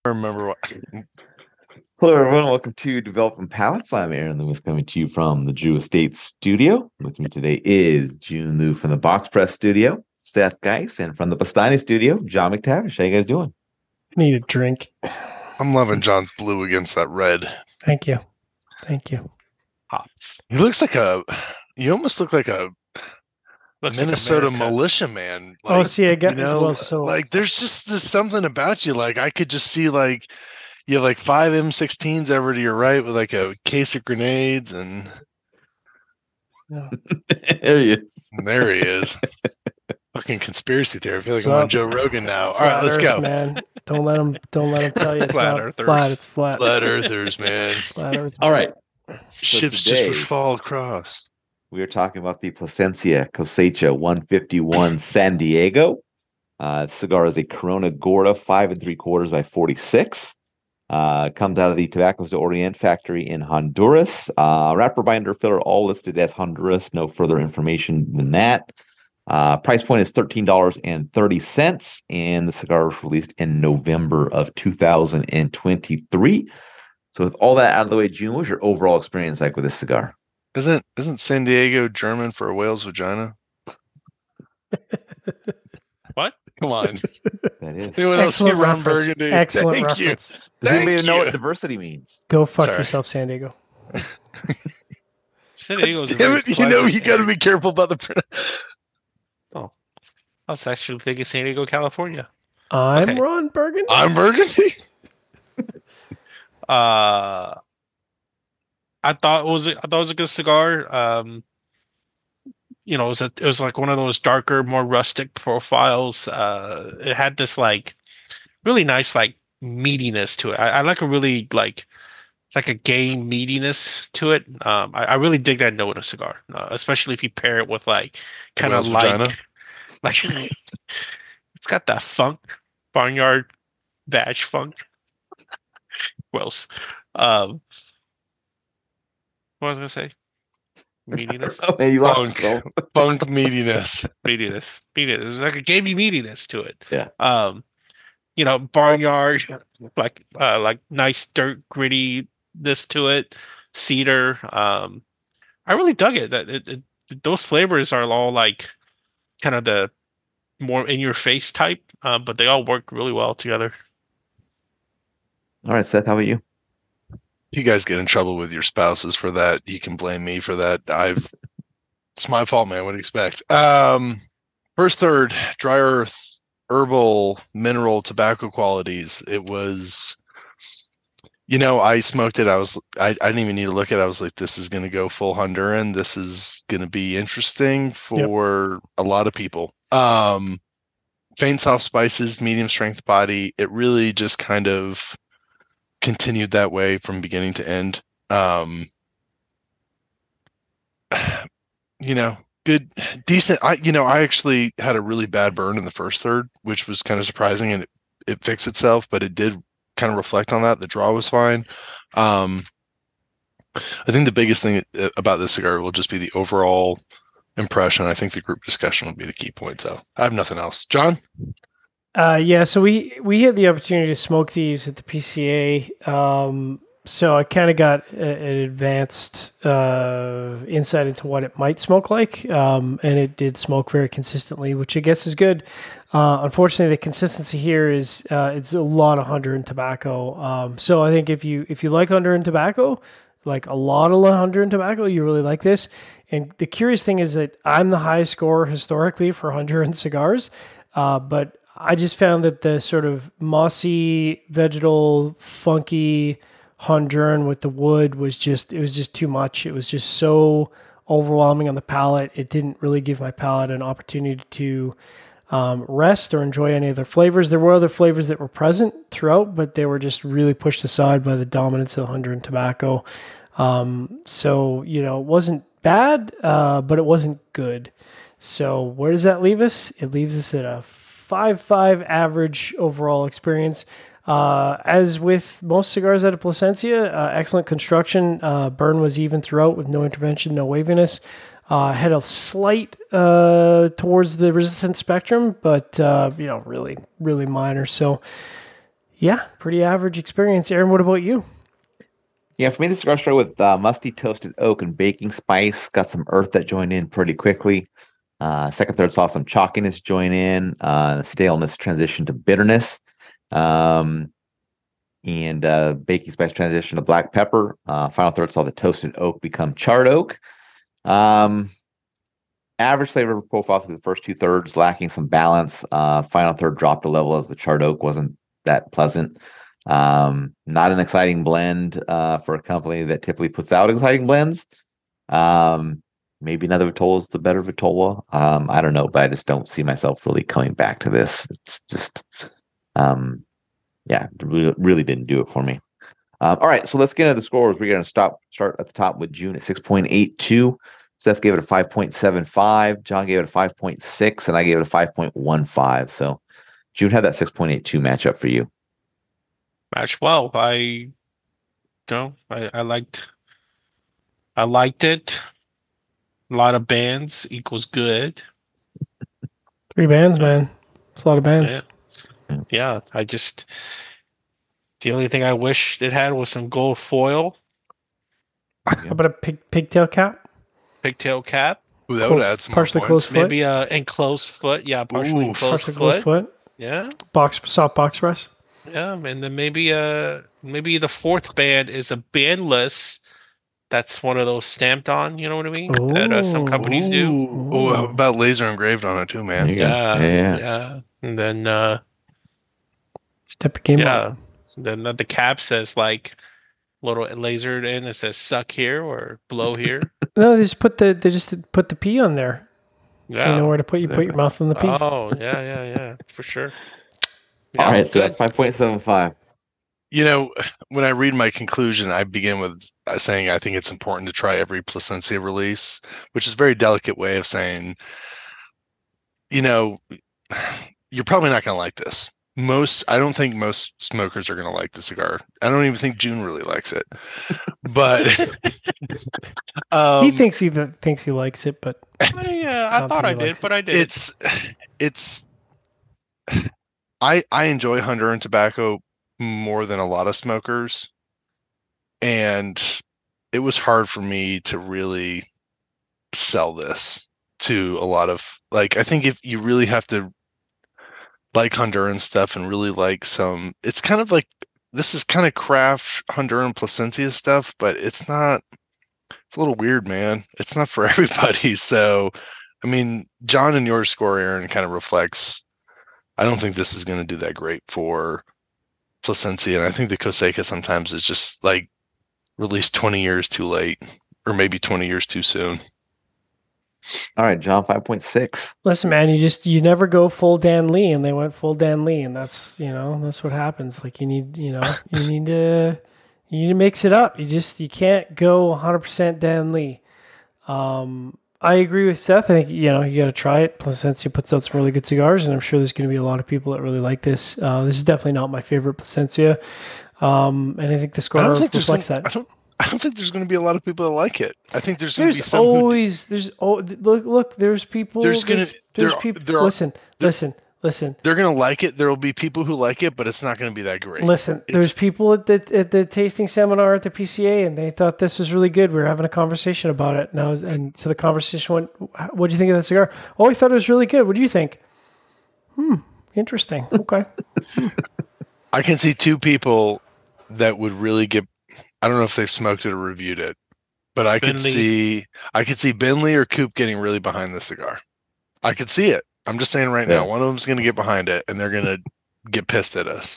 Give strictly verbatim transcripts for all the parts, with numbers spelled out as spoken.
I remember what. Hello, everyone. Welcome to Developing Palates. I'm Aaron Lewis coming to you from the Drew Estate Studio. With me today is June Liu from the Box Press Studio, Seth Geis, and from the Bastani Studio, John McTavish. How you guys doing? Need a drink. I'm loving John's blue against that red. Thank you. Thank you. Pops. He looks like a. You almost look like a Looks Minnesota like America. militiaman. oh, Like, see, I got you know, well, so like there's just there's something about you. Like I could just see like you have like five M sixteens over to your right with like a case of grenades, and no. There he is. and there he is. Fucking conspiracy theory. I feel like So- I'm on Joe Rogan now. All Flat right, let's Earth, go. man. Don't let them. Don't let them tell you it's Flat not Earthers. flat. It's flat. Flat Earthers, man. Flat Earth. All right. Ships today- just would fall across. We are talking about the Plasencia Cosecha one fifty-one San Diego. Uh, cigar is a Corona Gorda five and three quarters by forty-six. Uh, comes out of the Tabacos de Orient factory in Honduras. Uh, wrapper, binder, filler, all listed as Honduras. No further information than that. Uh, price point is thirteen dollars and thirty cents, and the cigar was released in November of two thousand twenty-three. So with all that out of the way, June, what was your overall experience like with this cigar? Isn't isn't San Diego German for a whale's vagina? What? Come on. That is. Anyone else see Excellent Ron reference. Burgundy? Excellent Thank you. reference. Does anybody Thank know you. what diversity means? Go fuck Sorry. yourself, San Diego. San Diego's a Damn very it, you know pleasant you got to area. be careful about the. pron- I was actually thinking San Diego, California. I'm Okay. Ron Burgundy. I'm Burgundy. Uh, I thought it was a, I thought it was a good cigar. Um, you know, it was a, it was like one of those darker, more rustic profiles. Uh, it had this like really nice like meatiness to it. I, I like a really like it's like a gay meatiness to it. Um, I, I really dig that note in a cigar, uh, especially if you pair it with like kind of Whale's like vagina? like it's got that funk, barnyard badge funk. Gross. Um, what was I gonna say? Meatiness, Oh, man, you lost Funk. yourself. Funk meatiness. meatiness, meatiness. There's like a gamey meatiness to it. Yeah. Um, you know, barnyard, like uh, like nice dirt grittiness to it. Cedar. Um, I really dug it. That it, it, those flavors are all like kind of the more in your face type, uh, but they all work really well together. All right, Seth, how about you? You guys get in trouble with your spouses for that. You can blame me for that. I've it's my fault, man. What do you expect? Um, first third, dry earth, herbal, mineral, tobacco qualities. It was, you know, I smoked it. I was, I, I didn't even need to look at it. I was like, this is going to go full Honduran. This is going to be interesting for a lot of people. Um, faint, soft spices, medium strength body. It really just kind of continued that way from beginning to end. Um, you know, good, decent. I, you know, I actually had a really bad burn in the first third, which was kind of surprising, and it, it fixed itself, but it did kind of reflect on that. The draw was fine. Um, I think the biggest thing about this cigar will just be the overall impression. I think the group discussion will be the key point. So I have nothing else. John? Uh, yeah, so we we had the opportunity to smoke these at the P C A. Um, so I kind of got a, an advanced uh, insight into what it might smoke like, um, and it did smoke very consistently, which I guess is good. Uh, unfortunately, the consistency here is uh, it's a lot of Honduran tobacco. Um, so I think if you if you like Honduran tobacco, like a lot of Honduran tobacco, you really like this. And the curious thing is that I'm the highest scorer historically for Honduran cigars, uh, but I just found that the sort of mossy, vegetal, funky Honduran with the wood was just, it was just too much. It was just so overwhelming on the palate. It didn't really give my palate an opportunity to um, rest or enjoy any other flavors. There were other flavors that were present throughout, but they were just really pushed aside by the dominance of the Honduran tobacco. Um, so, you know, it wasn't bad, uh, but it wasn't good. So where does that leave us? It leaves us at a five five average overall experience. Uh, as with most cigars out of Plasencia, uh, excellent construction. Uh, burn was even throughout with no intervention, no waviness. Uh, had a slight uh, towards the resistance spectrum, but uh, you know, really, really minor. So, Yeah, pretty average experience. Aaron, what about you? Yeah, for me, the cigar started with uh, musty toasted oak and baking spice. Got some earth that joined in pretty quickly. Uh, second, third saw some chalkiness join in. Uh, staleness transition to bitterness. Um, and uh, baking spice transition to black pepper. Uh, final third saw the toasted oak become charred oak. Um, average flavor profile through the first two thirds, lacking some balance. Uh, final third dropped a level as the charred oak wasn't that pleasant. Um, not an exciting blend uh, for a company that typically puts out exciting blends. Um, maybe another Vitola is the better Vitola. Um, I don't know, but I just don't see myself really coming back to this. It's just, um, yeah, really, really didn't do it for me. Um, all right, so let's get into the scores. We're going to stop start at the top with June at six point eight two. Seth gave it a five point seven five. John gave it a five point six, and I gave it a five point one five. So June had that six point eight two matchup for you. Match well. I, you know, I, I liked, I liked it. A lot of bands equals good. Three bands, man. It's a lot of bands. Yeah. yeah, I just the only thing I wish it had was some gold foil, How about a pig pigtail cap? pigtail cap, Ooh, that Close- would add some more partially points. closed foot. maybe a enclosed foot. Yeah, partially Ooh, enclosed Partially foot. closed foot. Yeah, Box soft box rest. yeah, and then maybe uh maybe the fourth band is a bandless. That's one of those stamped on. You know what I mean? That uh, some Ooh. companies do. Ooh, Ooh, how about laser engraved on it too, man? There you go. Yeah, Yeah, yeah. yeah, and then uh Step your game yeah, up. then the the cap says like little lasered in. It says suck here or blow here. No, they just put the they just put the P on there. So you know Yeah. where to put you put your mouth on the P. Oh yeah, yeah, yeah, for sure. All Yeah, right, so good. that's five point seven five. You know, when I read my conclusion, I begin with uh, saying I think it's important to try every Placencia release, which is a very delicate way of saying, you know, you're probably not going to like this. Most, I don't think most smokers are going to like the cigar. I don't even think June really likes it. But um, he thinks he th- thinks he likes it, but Yeah, I I don't thought think I he did, likes it. but I did. it's it's I I enjoy Honduran tobacco more than a lot of smokers, and it was hard for me to really sell this to a lot of, like, I think if you really have to like Honduran stuff and really like some, it's kind of like, this is kind of craft Honduran Placencia stuff, but it's not, it's a little weird, man. It's not for everybody. So, I mean, John and your score, Aaron, kind of reflects, I don't think this is going to do that great for Placencia. And I think the Coseca sometimes is just like released twenty years too late, or maybe twenty years too soon. All right, John, five point six. listen, man, you just you never go full Dan Lee, and they went full Dan Lee, and that's you know that's what happens. Like you need you know you need to you need to mix it up. You just you can't go one hundred percent Dan Lee. Um, I agree with Seth. I think you know you got to try it. Placencia puts out some really good cigars, and I'm sure there's going to be a lot of people that really like this. Uh, this is definitely not my favorite Placencia, um, and I think the I score don't think there's reflects gonna, that. I don't I don't think there's going to be a lot of people that like it. I think there's going to be There's some who, always there's oh look look there's people There's gonna- there's, there's there are- people there are- listen there- listen listen they're going to like it. There will be people who like it, but it's not going to be that great. listen. It's- There's people at the at the tasting seminar at the P C A, and they thought this was really good. We were having a conversation about it, and I was and so the conversation went, "What do you think of the cigar?" Oh, I thought it was really good. What do you think? Hmm, interesting. Okay. I can see two people that would really get, I don't know if they've smoked it or reviewed it, but I could Bentley. see, I could see Bentley or Coop getting really behind the cigar. I could see it. I'm just saying right now, Yeah. one of them's going to get behind it and they're going to get pissed at us.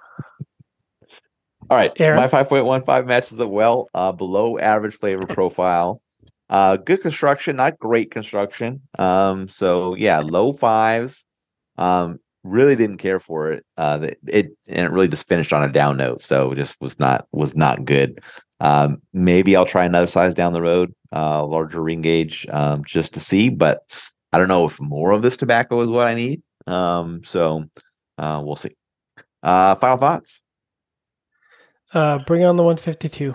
All right, Aaron? my five point one five matches it well. Uh, below average flavor profile. Uh, good construction, not great construction. Um, so yeah, low fives. Um, really didn't care for it. Uh, the, it and it really just finished on a down note. So it just was not was not good. Um, maybe I'll try another size down the road, uh, larger ring gauge, um, just to see. But I don't know if more of this tobacco is what I need. Um, so uh, we'll see. Uh, final thoughts. Uh, bring on the one fifty-two.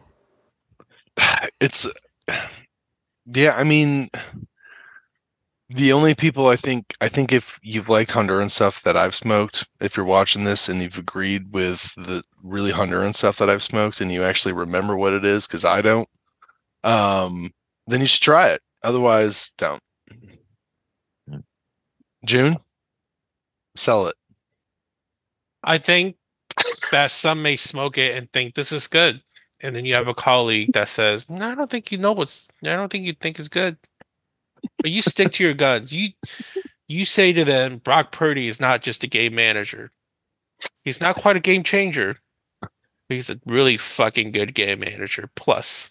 It's, yeah, I mean, The only people I think I think if you've liked Honduran stuff that I've smoked, if you're watching this and you've agreed with the really Honduran stuff that I've smoked and you actually remember what it is, because I don't, um, then you should try it. Otherwise, don't. June, sell it. I think that some may smoke it and think this is good, and then you have a colleague that says, "No, I don't think you know what's. I don't think you think is good." But you stick to your guns. You you say to them, Brock Purdy is not just a game manager. He's not quite a game changer. But he's a really fucking good game manager. Plus,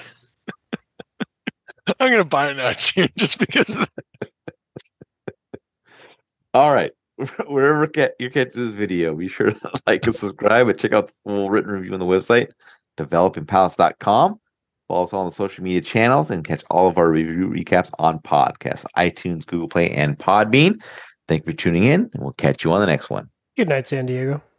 I'm gonna buy it now, June, just because. Of that. All right. Wherever you catch this video, be sure to like and subscribe and check out the full written review on the website, developing palace dot com. Follow us on the social media channels and catch all of our review recaps on podcasts, iTunes, Google Play, and Podbean. Thank you for tuning in, and we'll catch you on the next one. Good night, San Diego.